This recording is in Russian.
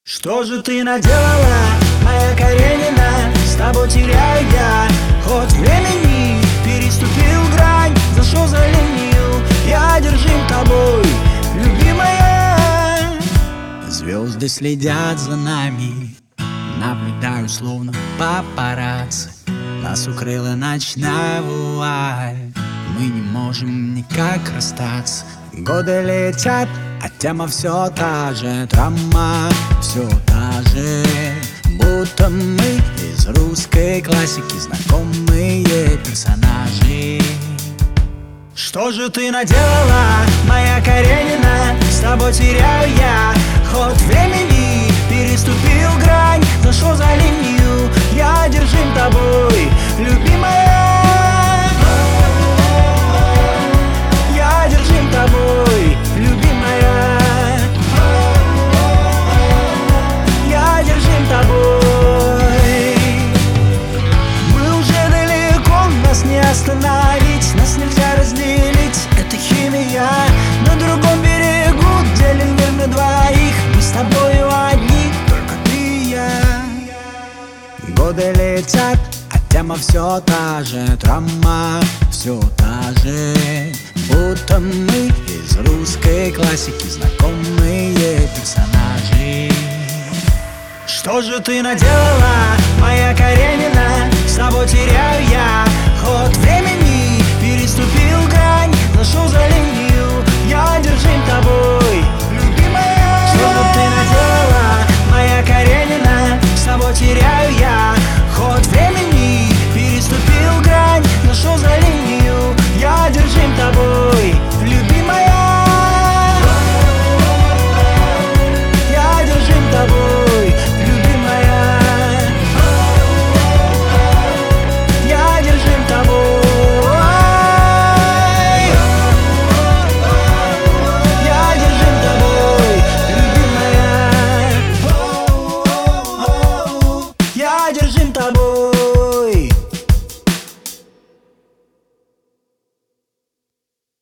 Что же ты наделала, моя Каренина? С тобой теряю я ход времени. Переступил грань, зашел за линию. Я одержим тобой, любимая. Звезды следят за нами, наблюдаю словно папарацци. Нас укрыла ночная вуаль, мы не можем никак расстаться. Годы летят, а тема все та же, драма все та же. Будто мы из русской классики, знакомые персонажи. Что же ты наделала, моя Каренина? С тобой теряю я ход времени. Переступил грань, зашел за линию. Я одержим тобой, любимая. Я одержим тобой, любимая. Я одержим тобой. Мы уже далеко, нас не остановить, нас нельзя разделить, это химия. На другом берегу делим мир на двоих, мы с тобою одни, только ты и я. Годы летят, а тема все та же, драма все та же. Будто мы из русской классики, знакомые персонажи. Что же ты наделала, моя Каренина? С тобой теряю я ход времени. Переступил грань, зашел за линию. Я одержим тобой, любимая. Что же ты наделала, моя Каренина? С тобой теряю я ход времени. Переступил грань, зашел за линию. Я одержим тобой, любимая. Я одержим тобой, любимая. Я одержим тобой. Я одержим тобой, любимая. Я одержим тобой.